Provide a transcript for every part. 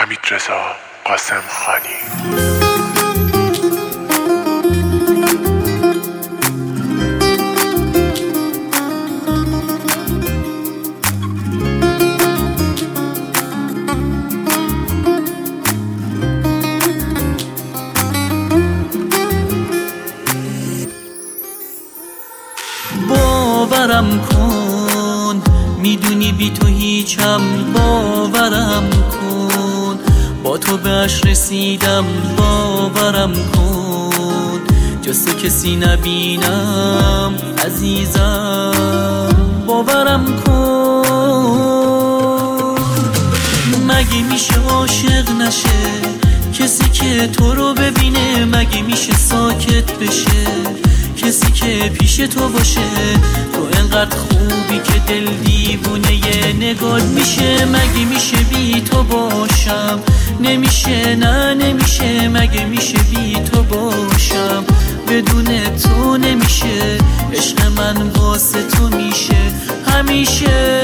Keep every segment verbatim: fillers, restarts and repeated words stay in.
حمیدرضا قاسمخانی. باورم کن میدونی بی تو هیچم، باورم کن با تو به عشق رسیدم، باورم کن جز تو کسی نبینم عزیزم، باورم کن. مگه میشه عاشق نشه کسی که تو رو ببینه؟ مگه میشه ساکت بشه کسی که پیش تو باشه؟ تو انقدر خوبی که دل دیوونه یه نگات میشه. مگه میشه بی تو باشم؟ نمیشه، نه نمیشه. مگه میشه بی تو باشم؟ بدون تو نمیشه. عشق من واسه تو میشه همیشه.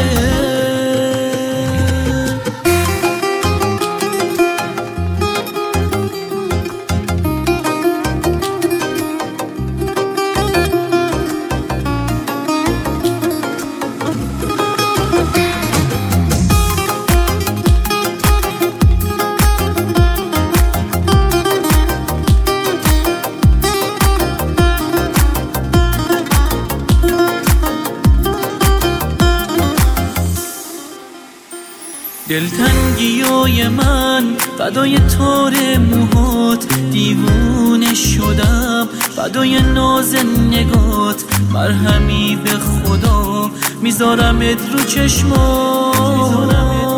دلتنگیای من فدای تار موهات، دیوونه شدم فدای ناز نگات. مرهمی به خدا میذارمت رو چشمات.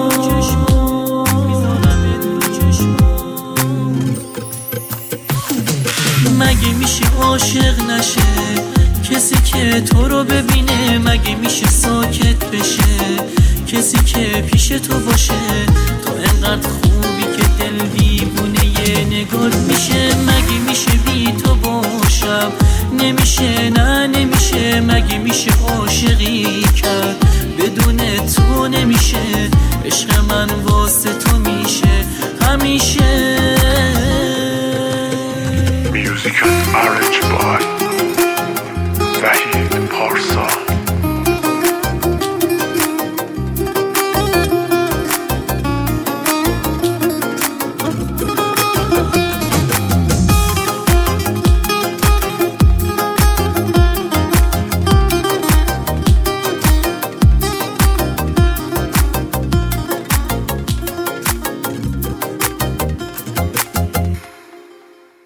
مگه میشه عاشق نشه کسی که تو رو ببینه؟ مگه میشه ساکت بشه کسی که پیش تو باشه؟ تو انقدر خوبی که دل دیوونه یه نگات میشه. مگه میشه بی تو باشم؟ نمیشه، نه نمیشه. مگه میشه عاشقی کرد بدون تو نمیشه. عشق من واسه تو میشه همیشه. Music and Orange Boy.